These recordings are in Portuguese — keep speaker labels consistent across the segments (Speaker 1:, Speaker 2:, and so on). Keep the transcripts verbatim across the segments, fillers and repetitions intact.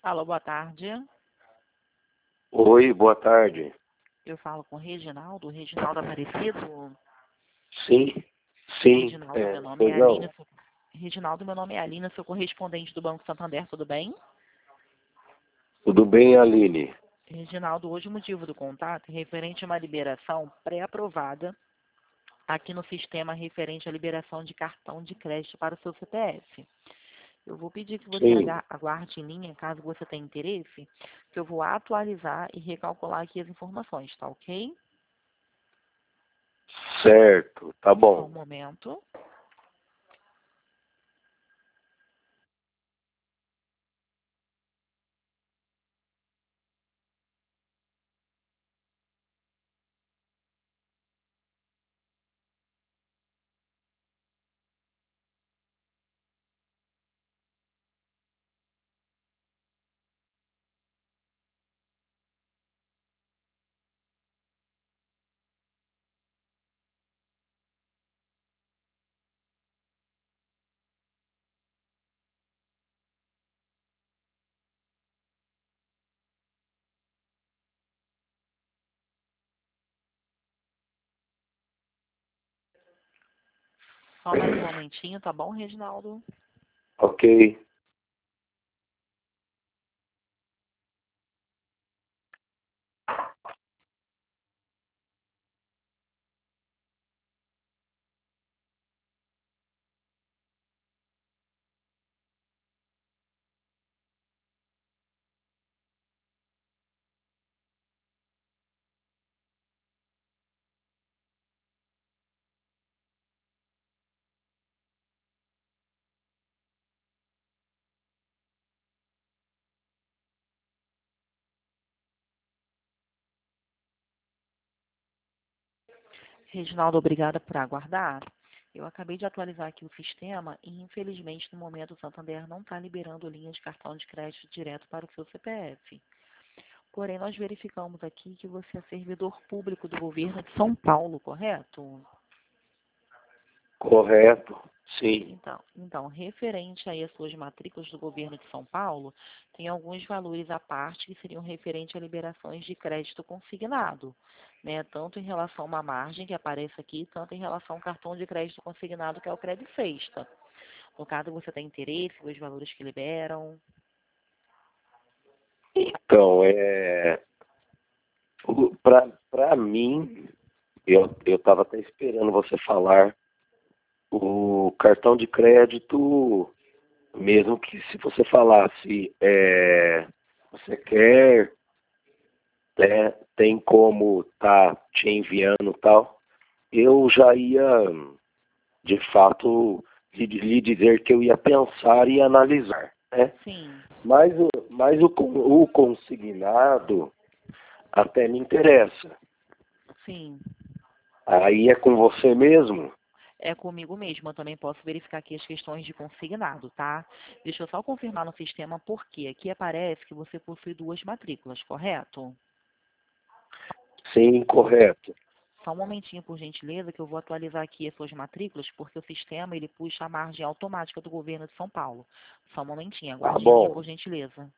Speaker 1: Alô, boa tarde.
Speaker 2: Oi, boa tarde.
Speaker 1: Eu falo com o Reginaldo, Reginaldo Aparecido.
Speaker 2: Sim, sim,
Speaker 1: Reginaldo,
Speaker 2: é,
Speaker 1: meu nome
Speaker 2: pois
Speaker 1: é Aline.
Speaker 2: não.
Speaker 1: sou- Reginaldo, meu nome é Aline, sou correspondente do Banco Santander, tudo bem?
Speaker 2: Tudo bem, Aline?
Speaker 1: Reginaldo, hoje o motivo do contato é referente a uma liberação pré-aprovada aqui no sistema referente à liberação de cartão de crédito para o seu C P F. Eu vou pedir que você
Speaker 2: Sim,
Speaker 1: aga- aguarde em linha, caso você tenha interesse, que eu vou atualizar e recalcular aqui as informações, tá ok?
Speaker 2: certo, tá
Speaker 1: Só um
Speaker 2: bom.
Speaker 1: momento. Só mais um momentinho, tá bom, Reginaldo?
Speaker 2: Ok.
Speaker 1: Reginaldo, obrigada por aguardar. Eu acabei de atualizar aqui o sistema e, infelizmente, no momento, o Santander não está liberando linha de cartão de crédito direto para o seu C P F. Porém, nós verificamos aqui que você é servidor público do governo de São Paulo, correto?
Speaker 2: Correto, sim.
Speaker 1: Então, então, referente aí às suas matrículas do governo de São Paulo, tem alguns valores à parte que seriam referentes a liberações de crédito consignado, né? Tanto em relação a uma margem que aparece aqui, tanto em relação ao cartão de crédito consignado, que é o Crédito Sexta. No caso, você tem interesse nos valores que liberam?
Speaker 2: Então, é, para para mim, eu eu estava até esperando você falar o cartão de crédito, mesmo que se você falasse, é, você quer, né, tem como tá te enviando e tal, eu já ia de fato lhe, lhe dizer que eu ia pensar e analisar, né?
Speaker 1: Sim,
Speaker 2: Mas, o, mas o, con- o consignado até me interessa.
Speaker 1: sim.
Speaker 2: Aí é com você mesmo?
Speaker 1: É comigo mesmo. Eu também posso verificar aqui as questões de consignado, tá? Deixa eu só confirmar no sistema porque aqui aparece que você possui duas matrículas, correto?
Speaker 2: Sim, correto.
Speaker 1: Só um momentinho, por gentileza, que eu vou atualizar aqui as suas matrículas, porque o sistema ele puxa a margem automática do governo de São Paulo. Só um momentinho,
Speaker 2: Tá
Speaker 1: aguarde em linha,
Speaker 2: bom.
Speaker 1: por gentileza.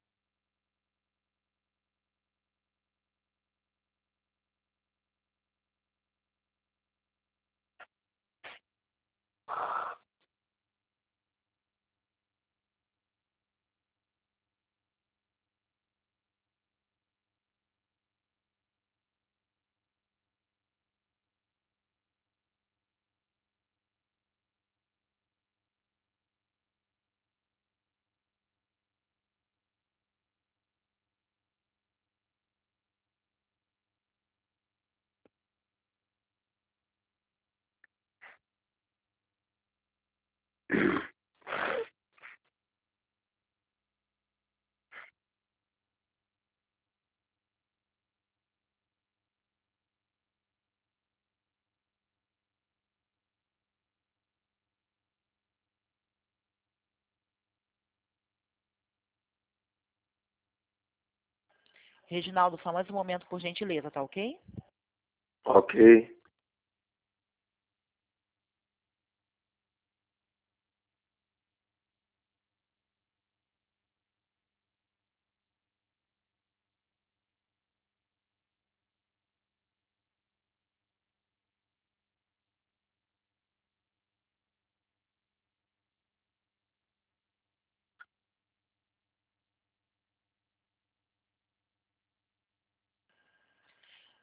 Speaker 1: Reginaldo, só mais um momento, por gentileza, tá ok?
Speaker 2: Ok.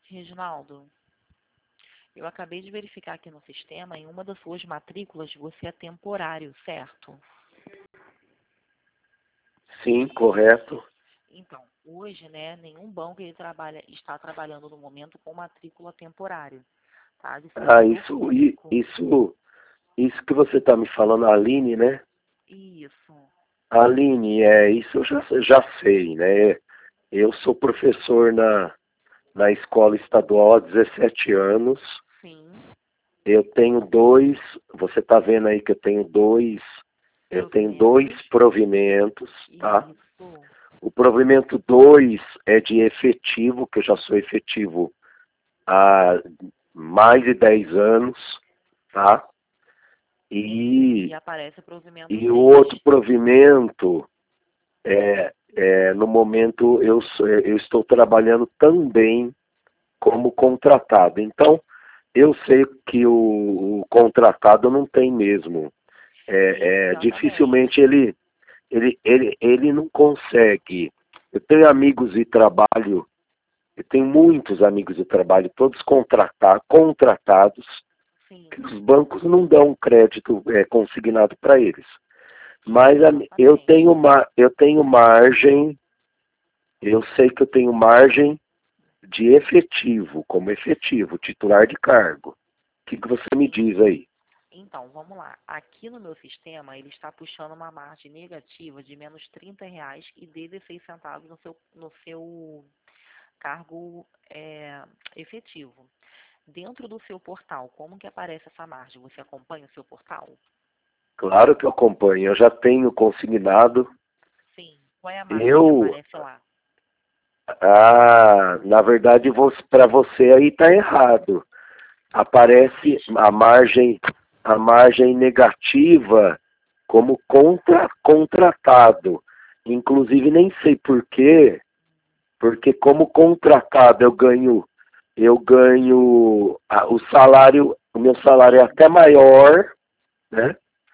Speaker 1: Reginaldo, eu acabei de verificar aqui no sistema, em uma das suas matrículas você é temporário, certo?
Speaker 2: Sim, correto.
Speaker 1: Então, hoje, né, nenhum banco ele trabalha, está trabalhando no momento com matrícula temporária, tá? De
Speaker 2: Ah,
Speaker 1: servidor
Speaker 2: isso, i-
Speaker 1: público.
Speaker 2: isso, isso que você está me falando, a Aline, né?
Speaker 1: Isso,
Speaker 2: Aline, é, isso eu já, já sei, né? Eu sou professor na, na escola estadual há dezessete anos.
Speaker 1: sim,
Speaker 2: Eu tenho dois, você está vendo aí que eu tenho dois, eu tenho dois
Speaker 1: provimentos.
Speaker 2: provimentos, tá?
Speaker 1: Isso,
Speaker 2: O provimento dois é de efetivo, que eu já sou efetivo há mais de dez anos, tá?
Speaker 1: e
Speaker 2: E,
Speaker 1: aparece o provimento
Speaker 2: e o
Speaker 1: seis.
Speaker 2: outro provimento, é, é, no momento, eu, sou- eu estou trabalhando também como contratado. Então, eu sei que o, o contratado não tem mesmo. É, é, dificilmente
Speaker 1: Exatamente.
Speaker 2: ele, ele, ele, ele não consegue. Eu tenho amigos de trabalho, eu tenho muitos amigos de trabalho, todos contratar, contratados,
Speaker 1: Sim,
Speaker 2: que os bancos não dão crédito é, consignado para eles. Mas a, eu,
Speaker 1: exatamente.
Speaker 2: tenho uma, eu tenho margem, eu sei que eu tenho margem de efetivo, como efetivo, titular de cargo. O que, que você me
Speaker 1: Sim.
Speaker 2: diz aí?
Speaker 1: Então, vamos lá. Aqui no meu sistema, ele está puxando uma margem negativa de menos trinta reais e dezesseis centavos no seu, no seu cargo é, efetivo. Dentro do seu portal, como que aparece essa margem? Você acompanha o seu portal?
Speaker 2: Claro que eu acompanho, eu já tenho consignado.
Speaker 1: Sim. Qual é a margem que
Speaker 2: Eu,
Speaker 1: aparece lá?
Speaker 2: ah, na verdade, para você aí está errado. Aparece a margem, a margem negativa como contra, contratado. Inclusive, nem sei por quê, porque como contratado eu ganho, eu ganho ah, o salário, o meu salário é até maior, né?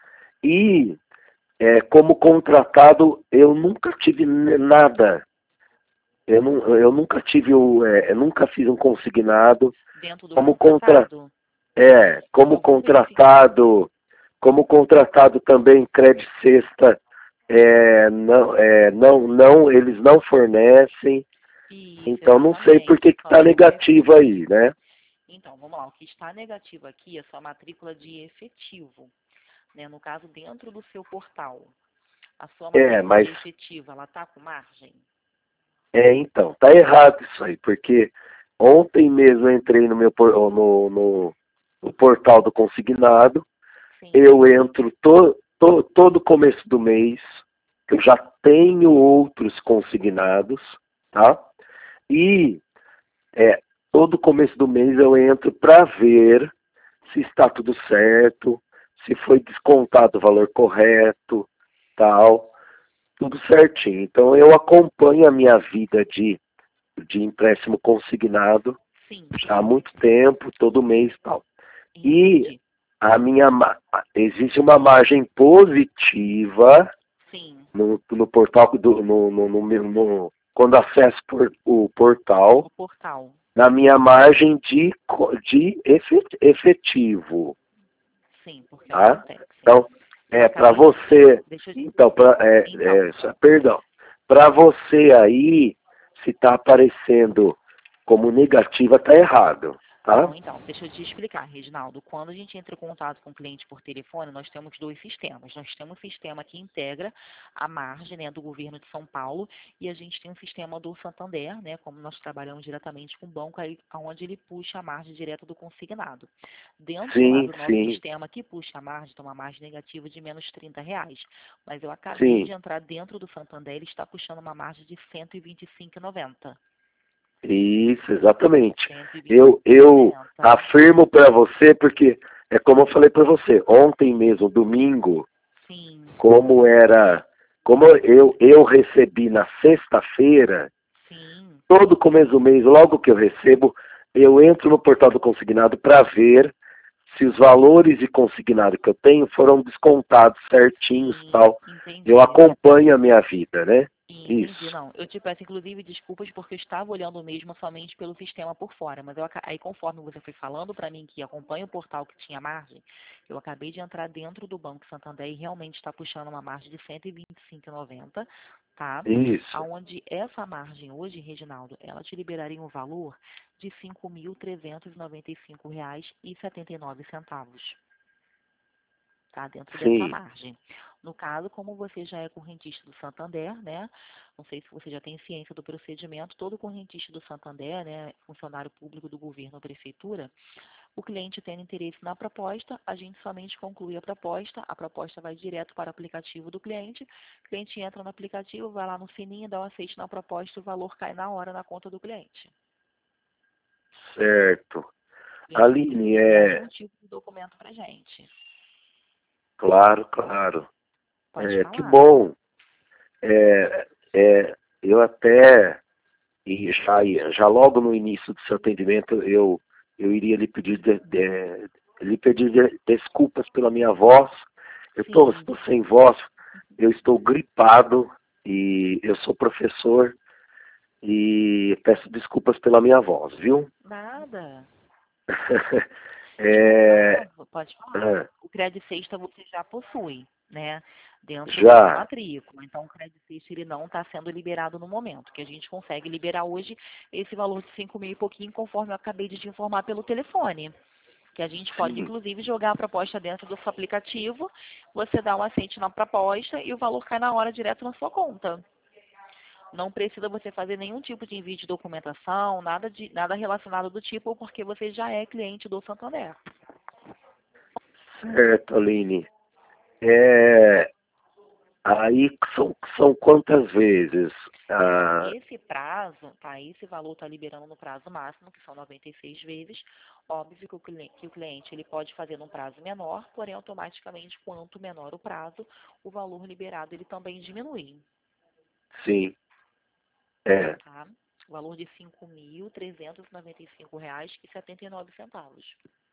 Speaker 2: E é, como contratado eu nunca tive nada. Eu, não, eu nunca tive o, é, eu nunca fiz um consignado
Speaker 1: Dentro do
Speaker 2: como contra,
Speaker 1: contratado?
Speaker 2: é, como
Speaker 1: Eu vou verificar.
Speaker 2: contratado, como contratado também crédito sexta, é, não, é, não, não, eles não fornecem.
Speaker 1: Isso,
Speaker 2: Então não sei por que
Speaker 1: exatamente.
Speaker 2: que
Speaker 1: Só
Speaker 2: está
Speaker 1: se for
Speaker 2: negativo
Speaker 1: efetivo.
Speaker 2: aí, né?
Speaker 1: Então, vamos lá. O que está negativo aqui é sua matrícula de efetivo, né? No caso, dentro do seu portal. A sua
Speaker 2: É,
Speaker 1: matrícula
Speaker 2: mas
Speaker 1: de efetivo, ela está com margem?
Speaker 2: é então, tá errado isso aí, porque ontem mesmo eu entrei no meu por- no, no, no portal do consignado,
Speaker 1: Sim,
Speaker 2: eu entro to, to, todo começo do mês, eu já tenho outros consignados, tá? E é, todo começo do mês eu entro para ver se está tudo certo, se foi descontado o valor correto, tal, tudo certinho. Então eu acompanho a minha vida de, de empréstimo consignado
Speaker 1: sim,
Speaker 2: já há muito tempo, todo mês, tal. E
Speaker 1: entendi.
Speaker 2: a minha ma- existe uma margem positiva
Speaker 1: Sim,
Speaker 2: no, no portal do no, no, no, meu- no- quando acesso por, o portal
Speaker 1: no portal.
Speaker 2: na minha margem de, co- de efet- efetivo,
Speaker 1: Sim, porque
Speaker 2: tá?
Speaker 1: acontece.
Speaker 2: Então,
Speaker 1: Eu
Speaker 2: é para
Speaker 1: acabei de.
Speaker 2: você,
Speaker 1: Deixa eu.
Speaker 2: então, pra, é,
Speaker 1: Então,
Speaker 2: é, só- perdão, para você aí, se está aparecendo como negativa, tá errado,
Speaker 1: não,
Speaker 2: tá?
Speaker 1: então, deixa eu te explicar, Reginaldo. Quando a gente entra em contato com o cliente por telefone, nós temos dois sistemas. Nós temos um sistema que integra a margem, né, do governo de São Paulo e a gente tem um sistema do Santander, né, como nós trabalhamos diretamente com o banco, aí, onde ele puxa a margem direta do consignado. Dentro lá
Speaker 2: Sim,
Speaker 1: do nosso
Speaker 2: sim,
Speaker 1: sistema que puxa a margem, tem uma margem negativa de menos trinta reais. Mas eu acabei
Speaker 2: sim.
Speaker 1: de entrar dentro do Santander, ele está puxando uma margem de cento e vinte e cinco reais e noventa centavos.
Speaker 2: Isso, exatamente.
Speaker 1: cento e vinte e
Speaker 2: Eu,
Speaker 1: cinco reais e
Speaker 2: eu
Speaker 1: noventa centavos.
Speaker 2: afirmo para você, porque é como eu falei para você, ontem mesmo, domingo,
Speaker 1: Sim,
Speaker 2: como era, como eu, eu recebi na sexta-feira,
Speaker 1: sim.
Speaker 2: todo começo do mês, logo que eu recebo, eu entro no portal do consignado para ver se os valores de consignado que eu tenho foram descontados certinhos e
Speaker 1: Sim,
Speaker 2: tal. Eu
Speaker 1: entendi.
Speaker 2: acompanho a minha vida, né?
Speaker 1: Sim, entendi.
Speaker 2: Isso.
Speaker 1: Não, eu te peço, inclusive, desculpas porque eu estava olhando mesmo somente pelo sistema por fora, mas eu, aca- aí conforme você foi falando para mim que acompanha o portal que tinha margem, eu acabei de entrar dentro do Banco Santander e realmente está puxando uma margem de cento e vinte e cinco reais e noventa centavos, tá?
Speaker 2: Isso.
Speaker 1: Aonde essa margem hoje, Reginaldo, ela te liberaria um valor de cinco mil trezentos e noventa e cinco reais e setenta e nove centavos. Tá dentro dessa
Speaker 2: Sim.
Speaker 1: margem. No caso, como você já é correntista do Santander, né? Não sei se você já tem ciência do procedimento, todo correntista do Santander, né, funcionário público do governo ou prefeitura, o cliente tendo interesse na proposta, a gente somente conclui a proposta, a proposta vai direto para o aplicativo do cliente, o cliente entra no aplicativo, vai lá no sininho, dá o aceite na proposta, o valor cai na hora na conta do cliente.
Speaker 2: Certo.
Speaker 1: O cliente não
Speaker 2: Aline,
Speaker 1: precisa enviar
Speaker 2: é...
Speaker 1: nenhum tipo de documento para a gente.
Speaker 2: Claro, claro.
Speaker 1: Pode
Speaker 2: É, que
Speaker 1: falar.
Speaker 2: bom. É, é, eu até, e já, já logo no início do seu atendimento, eu, eu iria lhe pedir, de, de, lhe pedir de, desculpas pela minha voz. Eu tô,
Speaker 1: Sim.
Speaker 2: estou sem voz, eu estou gripado e eu sou professor e peço desculpas pela minha voz, viu?
Speaker 1: Nada. E no
Speaker 2: É,
Speaker 1: caso, pode falar,
Speaker 2: ah,
Speaker 1: o Credit Sexta você já possui, né? Dentro da sua
Speaker 2: já,
Speaker 1: matrícula. Então, o Credit Sexta ele não está sendo liberado no momento, que a gente consegue liberar hoje esse valor de cinco mil e pouquinho, conforme eu acabei de te informar pelo telefone. Que a gente pode,
Speaker 2: sim,
Speaker 1: inclusive, jogar a proposta dentro do seu aplicativo, você dá um aceite na proposta e o valor cai na hora direto na sua conta. Não precisa você fazer nenhum tipo de envio de documentação, nada, de, nada relacionado do tipo, porque você já é cliente do Santander.
Speaker 2: certo, Aline. É, aí são, são quantas vezes?
Speaker 1: É,
Speaker 2: Ah,
Speaker 1: esse prazo, tá? Esse valor está liberando no prazo máximo, que são noventa e seis vezes. Óbvio que o cliente, que o cliente ele pode fazer num prazo menor, porém automaticamente, quanto menor o prazo, o valor liberado ele também diminui,
Speaker 2: sim, é,
Speaker 1: tá? O valor de cinco mil trezentos e noventa e cinco reais e setenta e nove centavos.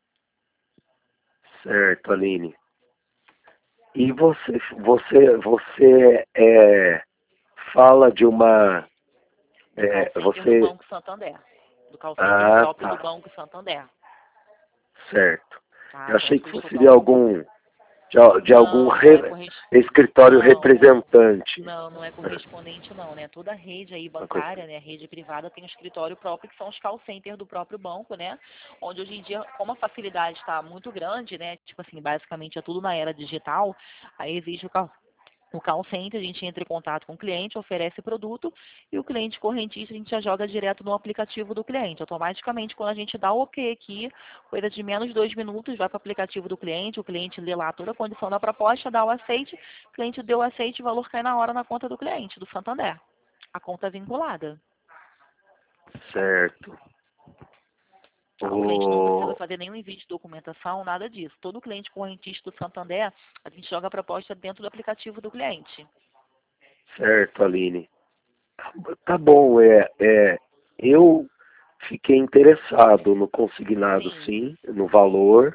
Speaker 2: certo, Aline. E você, você, você é, fala de uma,
Speaker 1: Do call
Speaker 2: é,
Speaker 1: center do
Speaker 2: você,
Speaker 1: Banco Santander. Do call center
Speaker 2: ah,
Speaker 1: próprio do
Speaker 2: tá,
Speaker 1: Banco Santander,
Speaker 2: certo.
Speaker 1: tá?
Speaker 2: Eu achei
Speaker 1: Tanto que
Speaker 2: que
Speaker 1: eu estou
Speaker 2: fosse de
Speaker 1: falando.
Speaker 2: algum, de, al- de algum
Speaker 1: Não, não é
Speaker 2: re-
Speaker 1: correspondente.
Speaker 2: escritório
Speaker 1: Não,
Speaker 2: representante.
Speaker 1: Não, não é
Speaker 2: É,
Speaker 1: correspondente não, né? Toda rede aí
Speaker 2: uma coisa
Speaker 1: bancária, né, rede privada tem um escritório próprio que são os call centers do próprio banco, né? Onde hoje em dia, como a facilidade está muito grande, né? Tipo assim, basicamente é tudo na era digital, aí existe o call, o call center, a gente entra em contato com o cliente, oferece produto e o cliente correntista a gente já joga direto no aplicativo do cliente. Automaticamente, quando a gente dá o OK aqui, coisa de menos de dois minutos, vai para o aplicativo do cliente, o cliente lê lá toda a condição da proposta, dá o aceite, o cliente deu o aceite, o valor cai na hora na conta do cliente, do Santander. A conta é vinculada.
Speaker 2: certo.
Speaker 1: Tá? O cliente não precisa
Speaker 2: O,
Speaker 1: fazer nenhum envio de documentação, nada disso. Todo cliente correntista do Santander, a gente joga a proposta dentro do aplicativo do cliente.
Speaker 2: certo, Aline. Tá bom, é, é, eu fiquei interessado no consignado,
Speaker 1: Sim,
Speaker 2: sim, no valor.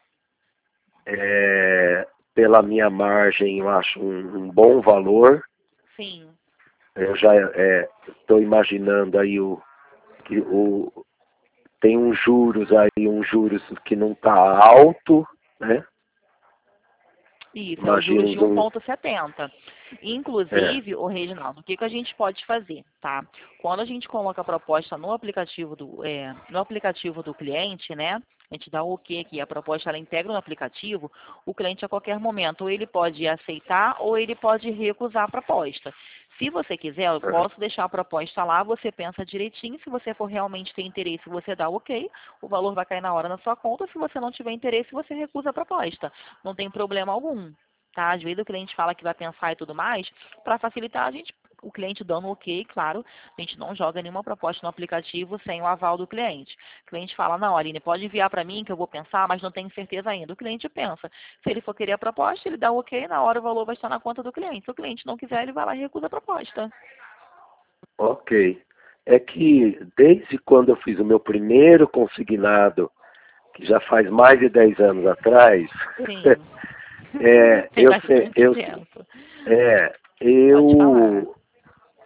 Speaker 2: É, pela minha margem, eu acho um, um bom valor.
Speaker 1: sim.
Speaker 2: Eu já estou imaginando aí o que o tem uns juros aí, uns juros que não está alto, né?
Speaker 1: Isso, é os juros
Speaker 2: Imagino
Speaker 1: de
Speaker 2: de um,
Speaker 1: um vírgula setenta.
Speaker 2: é,
Speaker 1: Inclusive, o Reginaldo, o que, que a gente pode fazer, tá? Quando a gente coloca a proposta no aplicativo do, é, no aplicativo do cliente, né? A gente dá o OK aqui, a proposta ela integra no aplicativo, o cliente a qualquer momento, ou ele pode aceitar ou ele pode recusar a proposta. Se você quiser, eu posso deixar a proposta lá, você pensa direitinho, se você for realmente ter interesse, você dá o OK, o valor vai cair na hora na sua conta, se você não tiver interesse, você recusa a proposta. Não tem problema algum, tá? Às vezes o cliente fala que vai pensar e tudo mais, para facilitar a gente, o cliente dando o OK, claro, a gente não joga nenhuma proposta no aplicativo sem o aval do cliente. O cliente fala, não, Aline, pode enviar para mim que eu vou pensar, mas não tenho certeza ainda. O cliente pensa. Se ele for querer a proposta, ele dá o OK, na hora o valor vai estar na conta do cliente. Se o cliente não quiser, ele vai lá e recusa a proposta.
Speaker 2: ok. É que desde quando eu fiz o meu primeiro consignado, que já faz mais de dez anos atrás,
Speaker 1: Sim.
Speaker 2: é,
Speaker 1: Tem
Speaker 2: eu, se-
Speaker 1: bastante
Speaker 2: eu,
Speaker 1: tempo.
Speaker 2: é,
Speaker 1: Pode falar.
Speaker 2: eu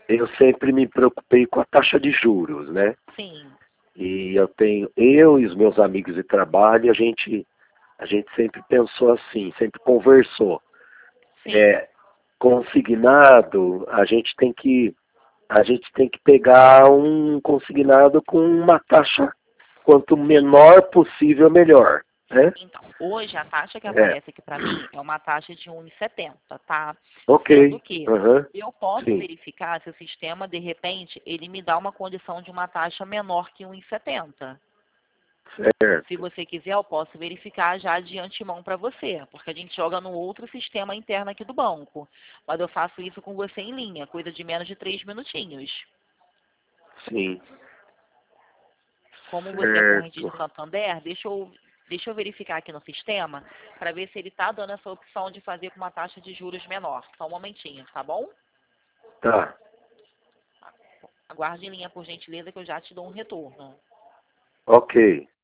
Speaker 2: eu sempre me preocupei com a taxa de juros, né?
Speaker 1: Sim.
Speaker 2: E eu tenho, eu e os meus amigos de trabalho, a gente, a gente sempre pensou assim, sempre conversou.
Speaker 1: Sim.
Speaker 2: É, consignado, a gente tem que, a gente tem que pegar um consignado com uma taxa quanto menor possível, melhor, né?
Speaker 1: Então, hoje a taxa que
Speaker 2: É,
Speaker 1: aparece aqui para mim é uma taxa de um vírgula setenta, tá? Sendo
Speaker 2: ok,
Speaker 1: que
Speaker 2: aham,
Speaker 1: eu posso
Speaker 2: sim,
Speaker 1: verificar se o sistema, de repente, ele me dá uma condição de uma taxa menor que um vírgula setenta. Se
Speaker 2: certo.
Speaker 1: você quiser, eu posso verificar já de antemão para você, porque a gente joga no outro sistema interno aqui do banco. Mas eu faço isso com você em linha, coisa de menos de três minutinhos.
Speaker 2: Sim,
Speaker 1: Como você é correntista
Speaker 2: certo.
Speaker 1: do Santander, deixa eu, deixa eu verificar aqui no sistema para ver se ele está dando essa opção de fazer com uma taxa de juros menor. Só um momentinho, tá bom?
Speaker 2: Tá,
Speaker 1: Aguarde em linha, por gentileza, que eu já te dou um retorno.
Speaker 2: ok.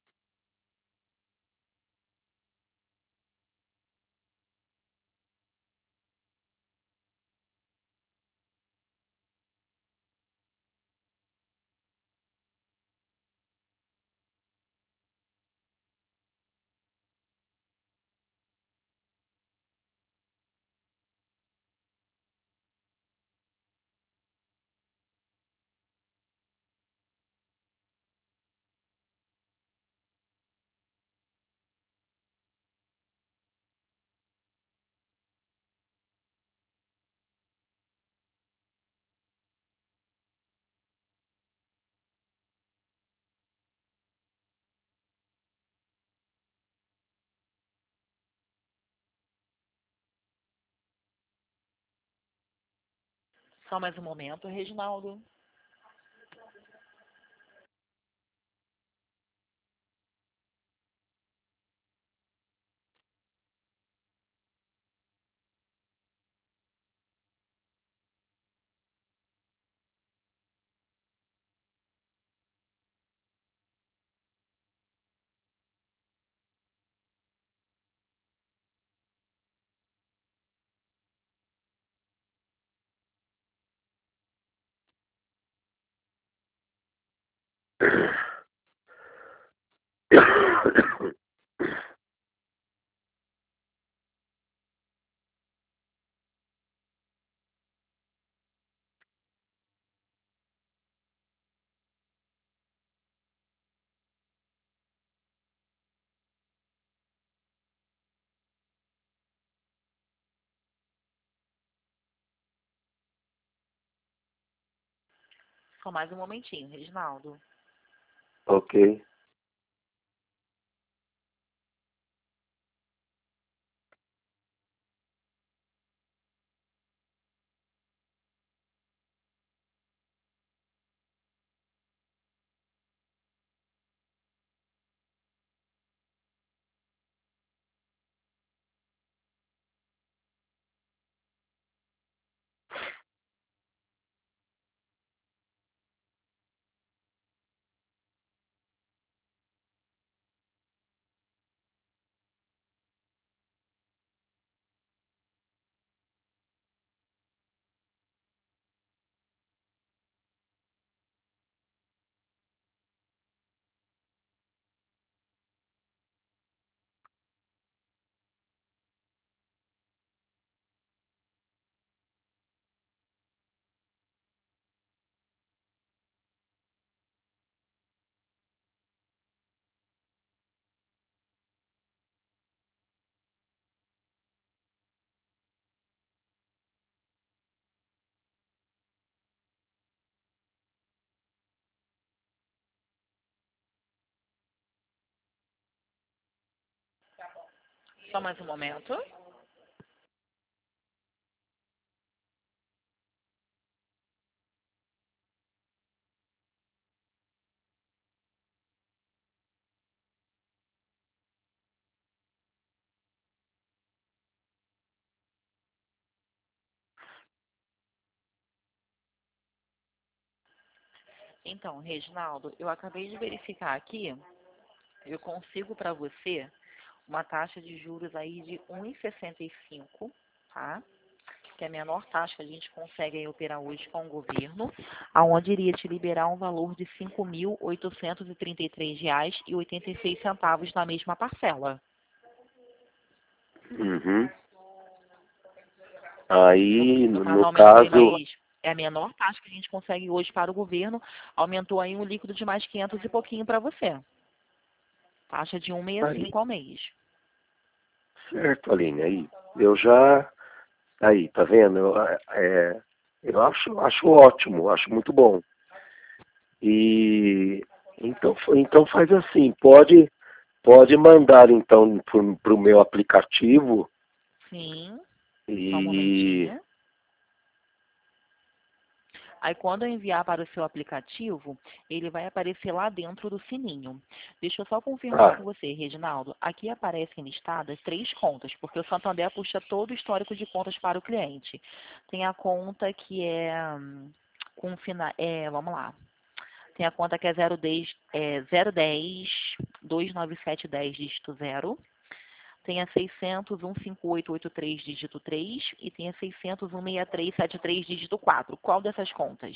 Speaker 1: Só mais um momento, Reginaldo. Só mais um momentinho, Reginaldo.
Speaker 2: Ok.
Speaker 1: Só mais um momento. Então, Reginaldo, eu acabei de verificar aqui, eu consigo para você uma taxa de juros aí de um vírgula sessenta e cinco, tá? que é a menor taxa que a gente consegue aí operar hoje com o governo, aonde iria te liberar um valor de cinco mil oitocentos e trinta e três reais e oitenta e seis centavos na mesma parcela.
Speaker 2: Uhum. Aí,
Speaker 1: No
Speaker 2: no,
Speaker 1: caso,
Speaker 2: no
Speaker 1: aumentou aí
Speaker 2: caso,
Speaker 1: mais. É a menor taxa que a gente consegue hoje para o governo, aumentou aí um líquido de mais quinhentos e pouquinho para você. Taxa de cento e sessenta e cinco ao mês.
Speaker 2: certo, Aline, aí, eu já, aí, tá vendo? Eu, é, eu acho, acho ótimo, acho muito bom. E, então, então faz assim, pode, pode mandar, então, para o meu aplicativo
Speaker 1: Sim, só um
Speaker 2: e...
Speaker 1: momentinho. Aí quando eu enviar para o seu aplicativo, ele vai aparecer lá dentro do sininho. Deixa eu só confirmar
Speaker 2: Ah,
Speaker 1: com você, Reginaldo. Aqui aparecem listadas três contas, porque o Santander puxa todo o histórico de contas para o cliente. Tem a conta que é hum, com final, é, vamos lá. Tem a conta que é zero dez, é, zero dez, dois nove sete dez dígito zero. Tem a seiscentos, cento e cinquenta e oito, oitenta e três dígito três e tem a seiscentos, cento e sessenta e três, setenta e três dígito quatro. Qual dessas contas?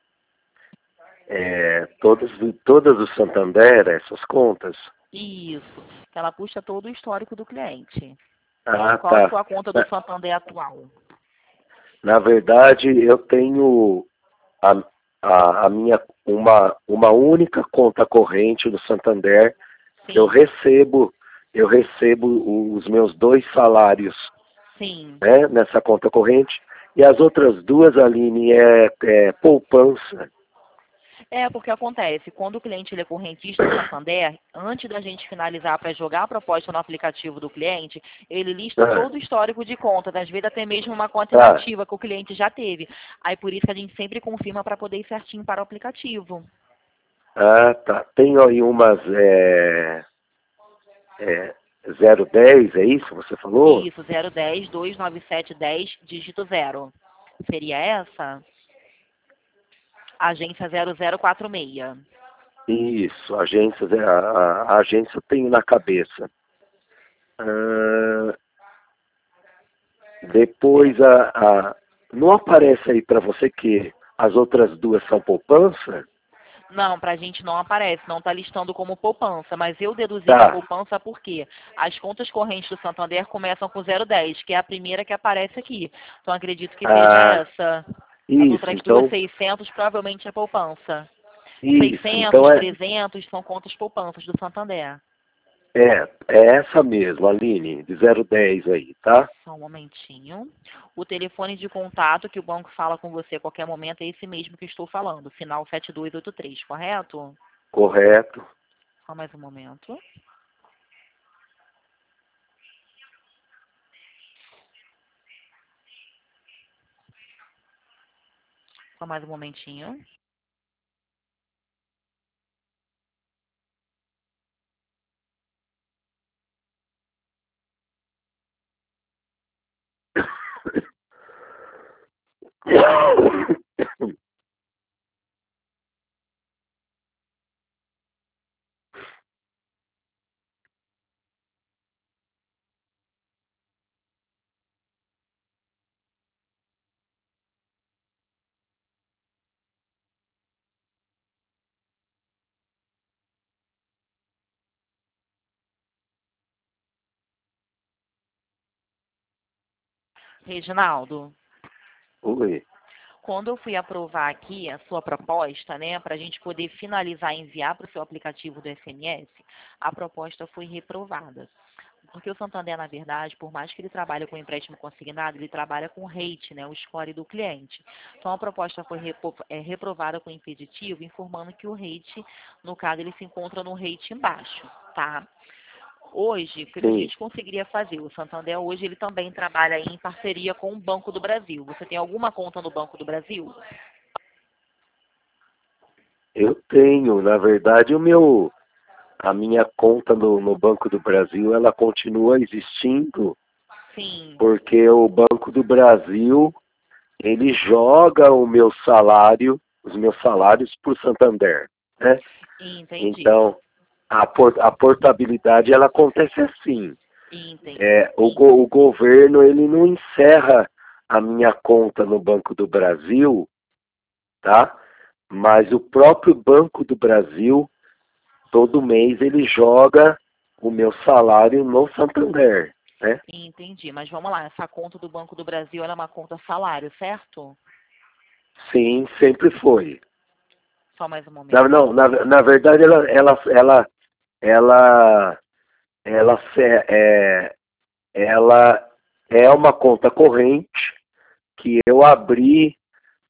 Speaker 2: é, todas, todas do Santander, essas contas.
Speaker 1: Isso, que ela puxa todo o histórico do cliente.
Speaker 2: Ah,
Speaker 1: Qual a
Speaker 2: tá.
Speaker 1: sua conta do
Speaker 2: Na,
Speaker 1: Santander atual?
Speaker 2: na verdade, eu tenho a, a, a minha, uma, uma única conta corrente do Santander, que eu
Speaker 1: Sim,
Speaker 2: recebo, eu recebo os meus dois salários,
Speaker 1: sim.
Speaker 2: né, nessa conta corrente, e as outras duas, Aline, é, é poupança.
Speaker 1: É, porque acontece, quando o cliente ele é correntista do Santander, antes da gente finalizar para jogar a proposta no aplicativo do cliente, ele lista
Speaker 2: Ah,
Speaker 1: todo o histórico de contas, às vezes até mesmo uma conta
Speaker 2: tá.
Speaker 1: inativa que o cliente já teve. Aí por isso que a gente sempre confirma para poder ir certinho para o aplicativo.
Speaker 2: Ah, tá. Tenho aí umas é, é, zero dez, é isso que você falou?
Speaker 1: Isso, zero dez, dois nove sete dez, dígito zero. Seria essa? Agência zero zero quatro seis.
Speaker 2: Isso, agências, é, a, a, a agência eu tenho na cabeça. Ah, depois, a, a, não aparece aí para você que as outras duas são poupança?
Speaker 1: Não, para a gente não aparece, não está listando como poupança, mas eu deduzi que é
Speaker 2: Tá.
Speaker 1: poupança porque as contas correntes do Santander começam com zero dez, que é a primeira que aparece aqui. Então acredito que seja
Speaker 2: Ah,
Speaker 1: essa. As
Speaker 2: isso,
Speaker 1: outras duas,
Speaker 2: então,
Speaker 1: seiscentos, provavelmente é poupança.
Speaker 2: isso, então
Speaker 1: seiscentos,
Speaker 2: é,
Speaker 1: trezentos são contas poupanças do Santander.
Speaker 2: é, é essa mesmo, Aline, de zero dez aí, tá?
Speaker 1: Só um momentinho. O telefone de contato que o banco fala com você a qualquer momento é esse mesmo que eu estou falando, final sete dois oito três, correto?
Speaker 2: Correto.
Speaker 1: Só mais um momento. Só mais um momentinho. Reginaldo,
Speaker 2: Oi.
Speaker 1: quando eu fui aprovar aqui a sua proposta, né, para a gente poder finalizar e enviar para o seu aplicativo do S M S, a proposta foi reprovada. Porque o Santander, na verdade, por mais que ele trabalhe com empréstimo consignado, ele trabalha com rate, né, o score do cliente. Então a proposta foi repo- é, reprovada com impeditivo, informando que o rate, no caso, ele se encontra no rate embaixo, tá? Hoje, o que que a
Speaker 2: Sim,
Speaker 1: gente conseguiria fazer? O Santander hoje ele também trabalha em parceria com o Banco do Brasil. Você tem alguma conta no Banco do Brasil?
Speaker 2: eu tenho, na verdade, o meu, a minha conta no, no Banco do Brasil, ela continua existindo,
Speaker 1: Sim,
Speaker 2: porque o Banco do Brasil, ele joga o meu salário, os meus salários para o Santander, né?
Speaker 1: entendi.
Speaker 2: Então, a, por, a portabilidade, ela acontece assim.
Speaker 1: Entendi.
Speaker 2: É, o, go, o governo, ele não encerra a minha conta no Banco do Brasil, tá? Mas o próprio Banco do Brasil, todo mês, ele joga o meu salário no Santander, né?
Speaker 1: Entendi, mas vamos lá, essa conta do Banco do Brasil ela é uma conta salário, certo?
Speaker 2: Sim, sempre foi.
Speaker 1: Só mais um
Speaker 2: Na,
Speaker 1: momento.
Speaker 2: não, na, na verdade, ela, ela, ela, ela, ela, se- é, ela é uma conta corrente que eu abri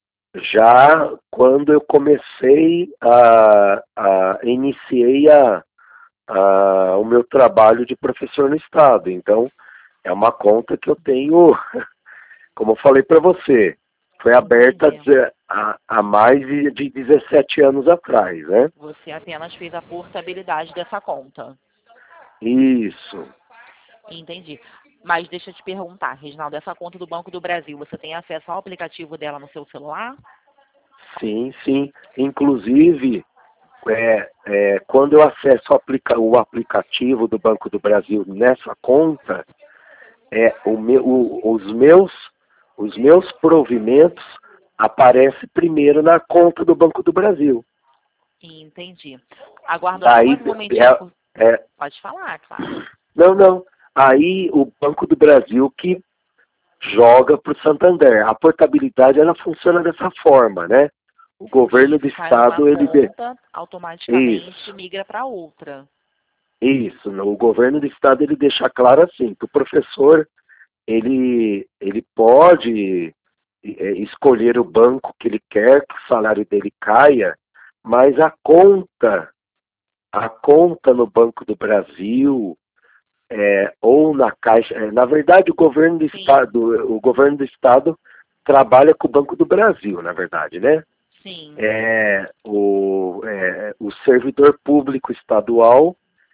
Speaker 2: já quando eu comecei a, a iniciei a, a, o meu trabalho de professor no estado. Então, é uma conta que eu tenho, como eu falei para você, foi aberta
Speaker 1: Entendi.
Speaker 2: há, há mais de, de dezessete anos atrás, né?
Speaker 1: Você apenas fez a portabilidade dessa conta.
Speaker 2: Isso.
Speaker 1: Entendi. Mas deixa eu te perguntar, Reginaldo, essa conta do Banco do Brasil, você tem acesso ao aplicativo dela no seu celular?
Speaker 2: Sim, sim. Inclusive, é, é, quando eu acesso o, aplica o aplicativo do Banco do Brasil nessa conta, é, o meu, o, os, meus, os meus provimentos aparecem primeiro na conta do Banco do Brasil.
Speaker 1: Entendi. Aguarda só
Speaker 2: Daí,
Speaker 1: mais um momentinho. Por...
Speaker 2: é, é,
Speaker 1: Pode falar, claro.
Speaker 2: não, não. Aí o Banco do Brasil que joga para o Santander. A portabilidade ela funciona dessa forma, né? O governo do
Speaker 1: Isso, cai numa
Speaker 2: estado, ele... de-
Speaker 1: conta, automaticamente
Speaker 2: Isso,
Speaker 1: migra para outra.
Speaker 2: isso. No- O governo do estado, ele deixa claro assim, que o professor, ele, ele pode é, escolher o banco que ele quer, que o salário dele caia, mas a conta, a conta no Banco do Brasil, é, ou na Caixa, é, na verdade o governo do
Speaker 1: Sim,
Speaker 2: estado, o governo do estado trabalha com o Banco do Brasil, na verdade, né?
Speaker 1: sim.
Speaker 2: É, o, é, o servidor público estadual,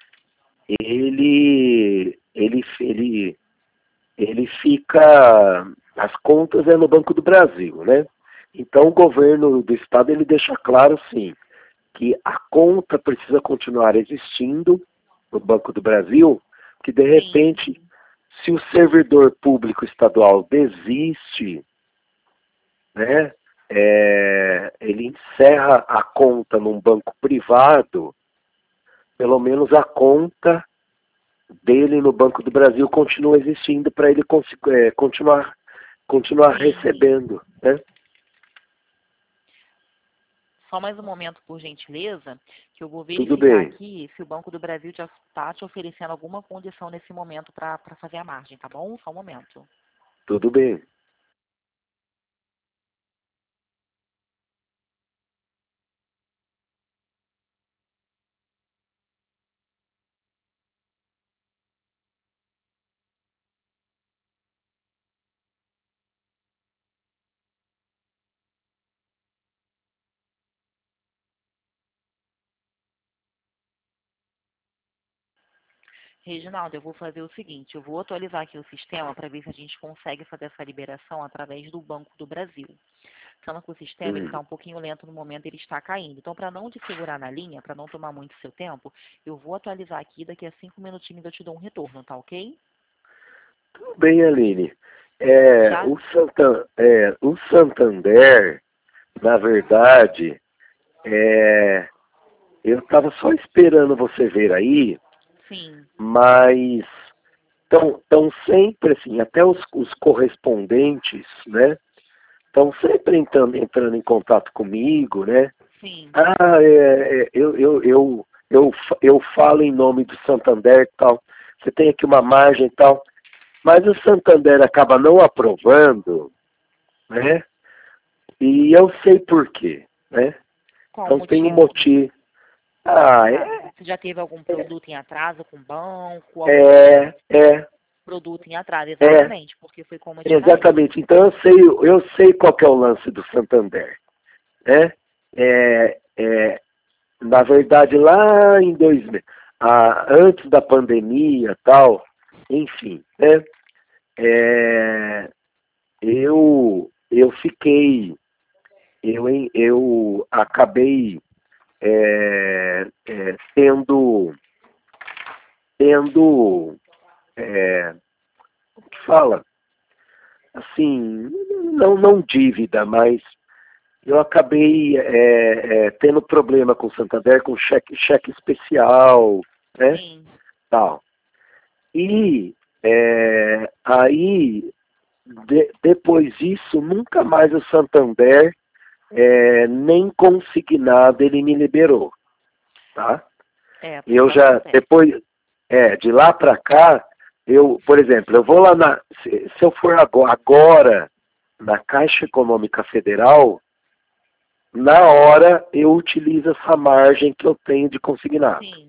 Speaker 2: ele, ele, ele, ele fica, as contas é no Banco do Brasil, né? Então o governo do estado, ele deixa claro, sim, que a conta precisa continuar existindo no Banco do Brasil, que de
Speaker 1: Sim.
Speaker 2: repente, se o servidor público estadual desiste, né, é, ele encerra a conta num banco privado, pelo menos a conta dele no Banco do Brasil continua existindo para ele é, continuar, continuar
Speaker 1: Sim.
Speaker 2: recebendo, né?
Speaker 1: Só mais um momento, por gentileza, que eu vou
Speaker 2: Tudo
Speaker 1: verificar
Speaker 2: bem,
Speaker 1: aqui se o Banco do Brasil já está te oferecendo alguma condição nesse momento para fazer a margem, tá bom? Só um momento.
Speaker 2: tudo bem.
Speaker 1: Reginaldo, eu vou fazer o seguinte, eu vou atualizar aqui o sistema para ver se a gente consegue fazer essa liberação através do Banco do Brasil. Sendo que o sistema ele
Speaker 2: Hum,
Speaker 1: está um pouquinho lento no momento, ele está caindo. Então, para não te segurar na linha, para não tomar muito seu tempo, eu vou atualizar aqui, daqui a cinco minutinhos eu te dou um retorno, tá ok?
Speaker 2: tudo bem, Aline. É,
Speaker 1: Já?
Speaker 2: o, Santan, é, o Santander, na verdade, é, eu estava só esperando você ver aí,
Speaker 1: Sim,
Speaker 2: mas estão tão sempre assim, até os, os correspondentes, né? Estão sempre entrando, entrando em contato comigo, né?
Speaker 1: sim.
Speaker 2: Ah, é, é, eu, eu, eu, eu, fa- eu falo em nome do Santander e tal. Você tem aqui uma margem e tal. Mas o Santander acaba não aprovando, né? E eu sei por quê, né?
Speaker 1: Qual o
Speaker 2: Então tem um
Speaker 1: motivo?
Speaker 2: motivo. Ah,
Speaker 1: Já,
Speaker 2: é,
Speaker 1: você já teve algum produto em atraso com o banco, algum
Speaker 2: é, é,
Speaker 1: produto em atraso?
Speaker 2: é,
Speaker 1: Exatamente, porque foi como eu te falei.
Speaker 2: exatamente. Então eu sei, eu sei qual que é o lance do Santander, né? É, é, na verdade, lá em dois mil, ah, antes da pandemia tal, enfim, né? É, eu, eu fiquei, eu, em- eu acabei é, é, tendo, tendo, é, o que fala? assim, não, não dívida, mas eu acabei é, é, tendo problema com o Santander, com cheque, cheque especial, né?
Speaker 1: Sim.
Speaker 2: Tal. E é, aí, de, depois disso, nunca mais o Santander, é, nem consignado, ele me liberou, tá?
Speaker 1: É,
Speaker 2: E eu
Speaker 1: porque
Speaker 2: já,
Speaker 1: acontece.
Speaker 2: depois, é, de lá para cá, eu, por exemplo, eu vou lá na, se, se eu for agora, agora na Caixa Econômica Federal, na hora eu utilizo essa margem que eu tenho de consignado,
Speaker 1: Sim.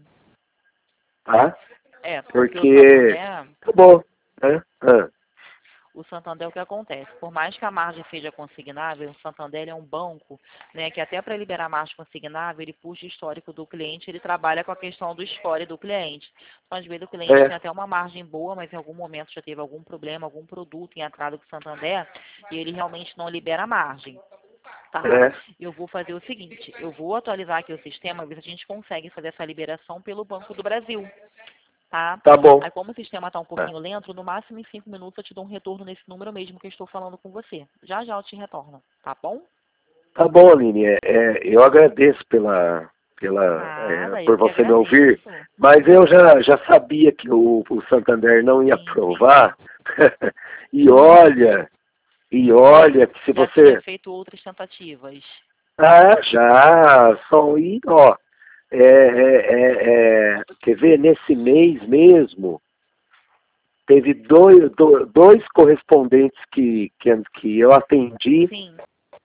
Speaker 2: tá?
Speaker 1: É, porque o
Speaker 2: Porque
Speaker 1: Santander,
Speaker 2: acabou, né? Ah,
Speaker 1: o Santander, o que acontece? Por mais que a margem seja consignável, o Santander é um banco, né, que até para liberar margem consignável, ele puxa o histórico do cliente, ele trabalha com a questão do score do cliente. Então, às vezes, o cliente
Speaker 2: é,
Speaker 1: tem até uma margem boa, mas em algum momento já teve algum problema, algum produto em atraso com o Santander, e ele realmente não libera a margem. Tá?
Speaker 2: é,
Speaker 1: Eu vou fazer o seguinte, eu vou atualizar aqui o sistema, ver se a gente consegue fazer essa liberação pelo Banco do Brasil. Tá?
Speaker 2: tá bom.
Speaker 1: Aí como o sistema está um
Speaker 2: É.
Speaker 1: pouquinho lento, no máximo em cinco minutos eu te dou um retorno nesse número mesmo que eu estou falando com você. Já já eu te retorno, tá bom?
Speaker 2: Tá bom, Aline, é, é, eu agradeço pela, pela, é,
Speaker 1: Nada, eu
Speaker 2: por
Speaker 1: que
Speaker 2: você me ouvir,
Speaker 1: agradeço.
Speaker 2: mas eu já, já sabia que o, o Santander não ia
Speaker 1: Sim, sim.
Speaker 2: aprovar, e olha, e olha, que se
Speaker 1: Já tinha
Speaker 2: você...
Speaker 1: feito outras tentativas.
Speaker 2: Ah, já, só ir, ó, é, é, é, é, quer ver, nesse mês mesmo, teve dois, do- dois correspondentes que, que, que eu atendi
Speaker 1: Sim,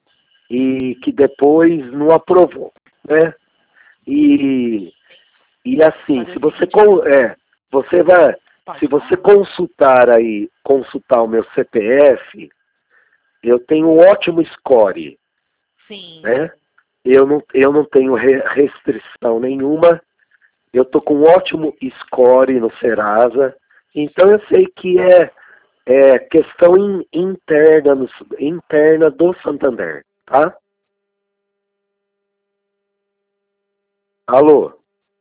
Speaker 2: e que depois não aprovou, né? E, e assim,
Speaker 1: fazer
Speaker 2: se
Speaker 1: o
Speaker 2: você,
Speaker 1: seguinte,
Speaker 2: con- é, você vai, se
Speaker 1: pode
Speaker 2: você
Speaker 1: falar?
Speaker 2: consultar aí, consultar o meu C P F, eu tenho um ótimo score,
Speaker 1: Sim,
Speaker 2: né? Eu não, eu não tenho re- restrição nenhuma, eu tô com um ótimo score no Serasa, então eu sei que é, é questão in- interna, no, interna do Santander, tá? Alô?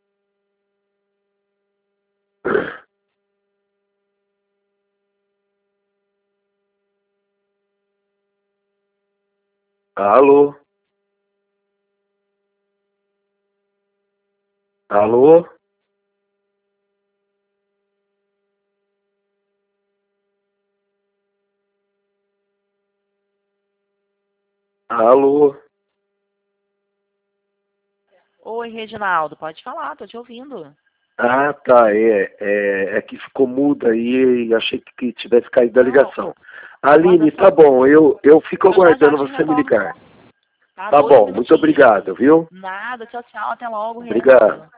Speaker 2: Alô? Alô? Alô?
Speaker 1: Oi, Reginaldo, pode falar, tô te ouvindo.
Speaker 2: Ah, tá, é, é, é que ficou muda aí e achei que tivesse caído a
Speaker 1: Não,
Speaker 2: ligação.
Speaker 1: guarda
Speaker 2: Aline,
Speaker 1: só.
Speaker 2: tá bom, eu, eu fico
Speaker 1: Eu já já
Speaker 2: aguardando
Speaker 1: te
Speaker 2: você me
Speaker 1: retorno.
Speaker 2: ligar.
Speaker 1: Tá?
Speaker 2: Tá
Speaker 1: Dois
Speaker 2: bom, muito
Speaker 1: minutinhos.
Speaker 2: obrigado, viu?
Speaker 1: Nada, tchau, tchau. Até logo,
Speaker 2: Obrigado.
Speaker 1: Reginaldo.